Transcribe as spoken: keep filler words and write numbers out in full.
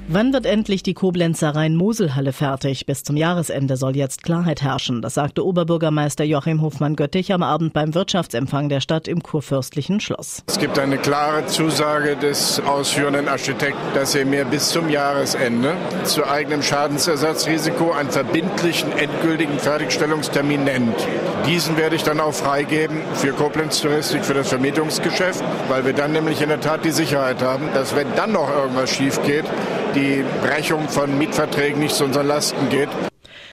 Wann wird endlich die Koblenzer Rhein-Mosel-Halle fertig? Bis zum Jahresende soll jetzt Klarheit herrschen. Das sagte Oberbürgermeister Joachim Hofmann-Göttich am Abend beim Wirtschaftsempfang der Stadt im Kurfürstlichen Schloss. Es gibt eine klare Zusage des ausführenden Architekten, dass er mir bis zum Jahresende zu eigenem Schadensersatzrisiko einen verbindlichen, endgültigen Fertigstellungstermin nennt. Diesen werde ich dann auch freigeben für Koblenz Touristik, für das Vermietungsgeschäft, weil wir dann nämlich in der Tat die Sicherheit haben, dass wenn dann noch irgendwas schief geht, die Brechung von Mietverträgen nicht zu unseren Lasten geht.